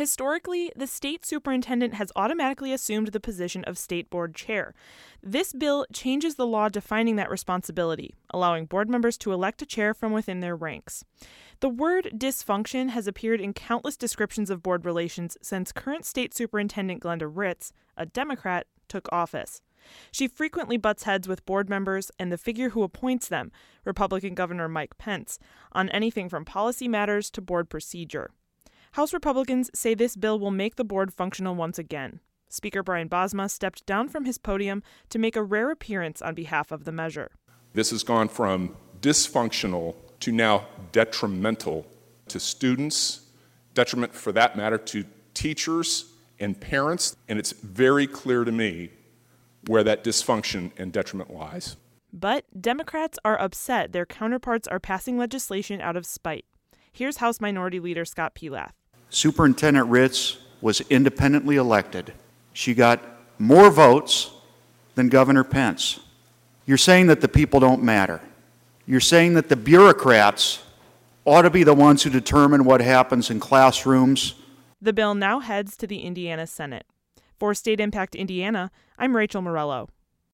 Historically, the state superintendent has automatically assumed the position of state board chair. This bill changes the law defining that responsibility, allowing board members to elect a chair from within their ranks. The word dysfunction has appeared in countless descriptions of board relations since current state superintendent Glenda Ritz, a Democrat, took office. She frequently butts heads with board members and the figure who appoints them, Republican Governor Mike Pence, on anything from policy matters to board procedure. House Republicans say this bill will make the board functional once again. Speaker Brian Bosma stepped down from his podium to make a rare appearance on behalf of the measure. This has gone from dysfunctional to now detrimental to students, detriment for that matter to teachers and parents, and it's very clear to me where that dysfunction and detriment lies. But Democrats are upset their counterparts are passing legislation out of spite. Here's House Minority Leader Scott Pelath. Superintendent Ritz was independently elected. She got more votes than Governor Pence. You're saying that the people don't matter. You're saying that the bureaucrats ought to be the ones who determine what happens in classrooms. The bill now heads to the Indiana Senate. For State Impact Indiana, I'm Rachel Morello.